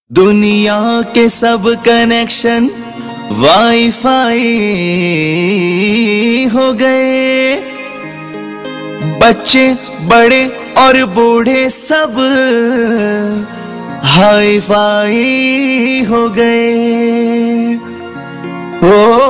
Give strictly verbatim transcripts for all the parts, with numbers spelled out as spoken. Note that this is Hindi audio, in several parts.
दुनिया के सब कनेक्शन वाईफाई हो गए, बच्चे बड़े और बूढ़े सब हाई फाई हो गए। ओ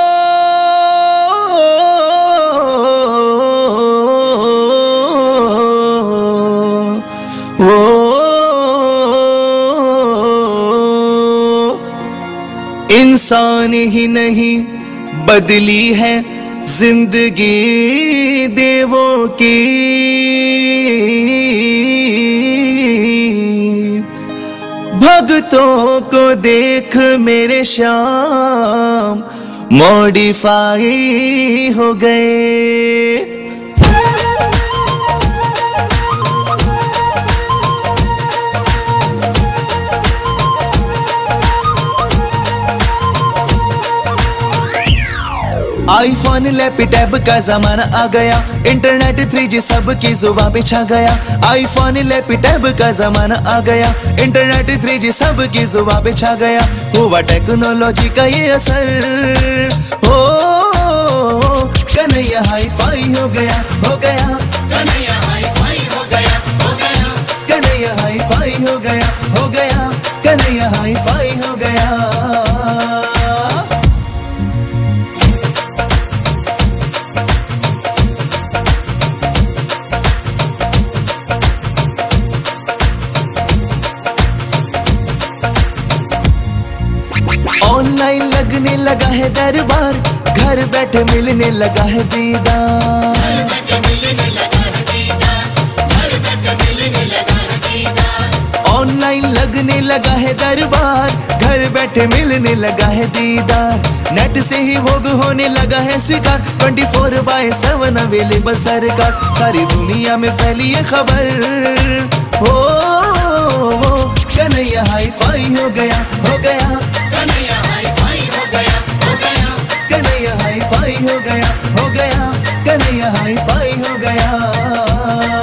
इंसान ही नहीं बदली है जिंदगी देवों की, भक्तों को देख मेरे श्याम मॉडिफाई हो गए। आईफोन लैपटॉप का जमाना आ गया, इंटरनेट थ्री जी सबकी जुबान पे छा गया। आईफोन लैपटॉप का जमाना आ गया, इंटरनेट थ्री जी सबकी जुबान पे छा गया। हुआ टेक्नोलॉजी का ये असर, हो कन्हैया हाई फाई हो गया, हो गया कन्हैया हाई फाई हो गया, हो गया कन्हैया हाई फाई हो गया, हो गया कन्हैया हाई फाई हो गया। ऑनलाइन लगने लगा है दरबार, घर बैठे मिलने लगा है दीदार। घर बैठे मिलने लगा है दीदार, घर बैठे मिलने लगा है दीदार। ऑनलाइन लगने लगा है दरबार, घर बैठे मिलने लगा है दीदार। नेट से ही भोग होने लगा है स्वीकार, twenty four by seven available सरकार। सारी दुनिया में फैली है खबर, हो कन्हैया हाई फाई हो गया, हो गया कन्हैया हाई फाई हो गया, हो गया कन्हैया हाई फाई हो गया, हो गया कन्हैया हाई फाई हो गया।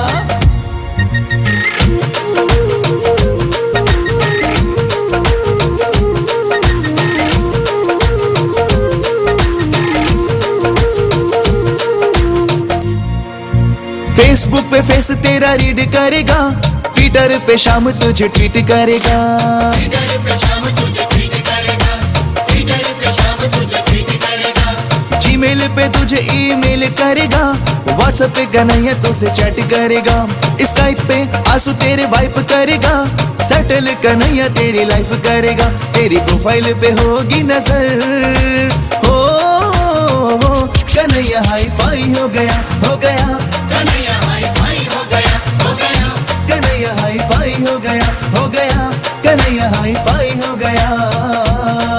फेसबुक पे फेस तेरा रीड करेगा, ट्विटर पे शाम तुझे ट्वीट करेगा। ट्विटर पे शाम तुझे ट्वीट करेगा, ट्विटर पे शाम तुझे ट्वीट करेगा। जीमेल पे तुझे ईमेल करेगा, व्हाट्सएप पे कन्हैया तुझसे चैट करेगा। स्काइप पे आंसू तेरे वाइप करेगा, सेटल कन्हैया तेरी लाइफ करेगा। तेरी प्रोफाइल पे होगी नजर, हो कन्हैया हाई फाई हो गया, हो गया कन्हैया हाई फाई हो गया, हो गया कन्हैया हाई फाई हो गया, हो गया कन्हैया हाई फाई हो गया।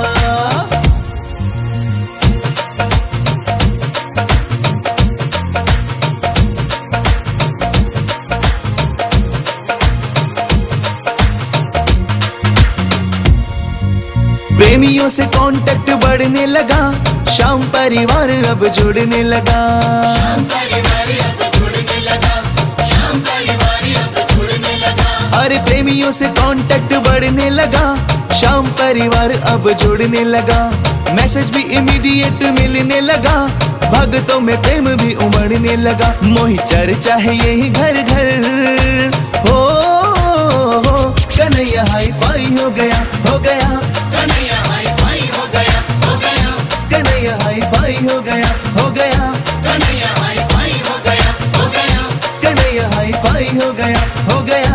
प्रेमियों से कांटेक्ट बढ़ने लगा, शाम परिवार अब जुड़ने लगा। शाम परिवार अब जुड़ने लगा, शाम परिवार अब जुड़ने लगा। अरे प्रेमियों से कांटेक्ट बढ़ने लगा, शाम परिवार अब जुड़ने लगा। मैसेज भी इमीडिएट मिलने लगा, भक्तों में प्रेम भी उमड़ने लगा। मोही चर्चा है यही घर घर, हो कन्हैया हाई फाई हो गया, हो गया कन्हैया हाई फाई हो गया, हो गया कन्हैया हाई फाई हो गया, हो गया कन्हैया हाई फाई हो गया, हो गया कन्हैया हाई फाई हो गया, हो गया